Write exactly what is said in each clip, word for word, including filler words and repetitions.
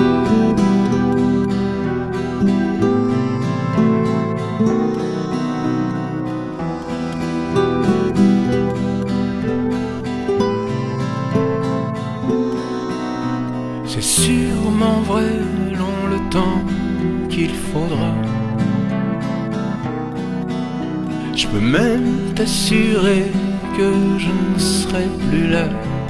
C'est sûrement vrai, long le temps qu'il faudra. Je peux même t'assurer que je ne serai plus là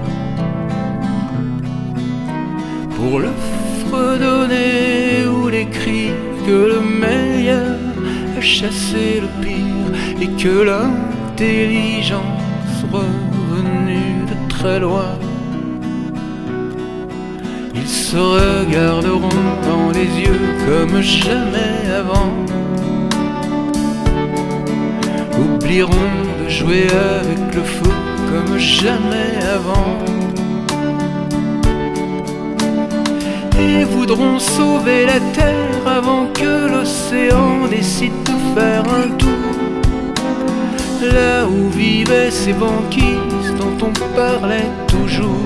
pour le fredonner ou les cris que le meilleur a chassé le pire et que l'intelligence revenue de très loin. Ils se regarderont dans les yeux comme jamais avant, oublieront de jouer avec le feu comme jamais avant, et voudront sauver la terre avant que l'océan décide de faire un tour, là où vivaient ces banquises dont on parlait toujours.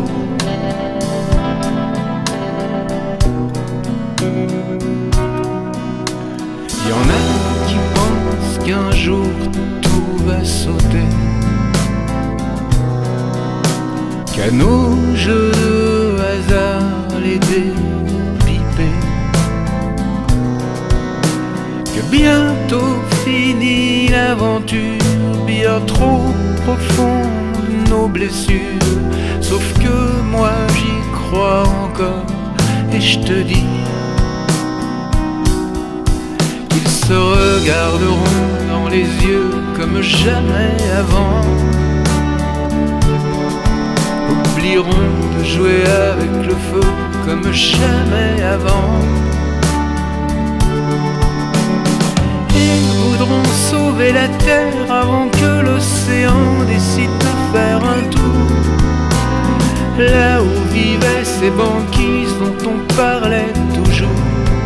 Il y en a qui pensent qu'un jour tout va sauter, qu'à nos jeux de hasard les dépipés, que bientôt finit l'aventure, bien trop profonde nos blessures. Sauf que moi j'y crois encore et je te dis qu'ils se regarderont dans les yeux comme jamais avant, oublieront de jouer avec le feu comme jamais avant, et voudront sauver la terre avant que l'océan décide de faire un tour, là où vivaient ces banquises dont on parlait toujours.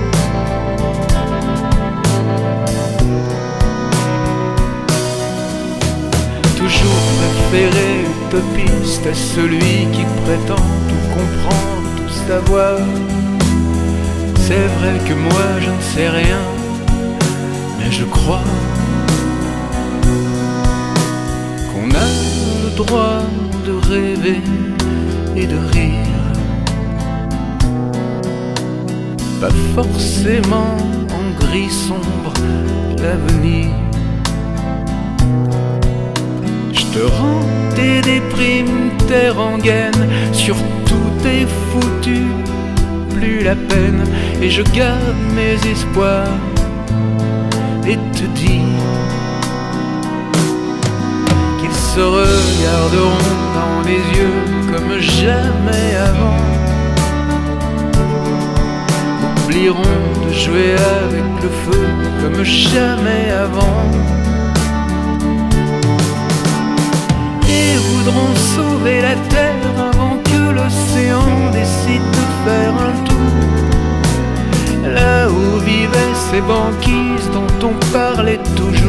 Toujours préférer utopiste à celui qui prétend tout comprendre, tout savoir. C'est vrai que moi je ne sais rien, mais je crois qu'on a le droit de rêver et de rire, pas forcément en gris sombre l'avenir. Je te rends tes déprimes, tes rengaines, surtout tes foutus, plus la peine, et je garde mes espoirs et te dis qu'ils se regarderont dans les yeux comme jamais avant, oublieront de jouer avec le feu comme jamais avant, et voudront sauver la terre avant que l'océan décide de faire un tour, là où vivaient ces banquises dont on parlait toujours.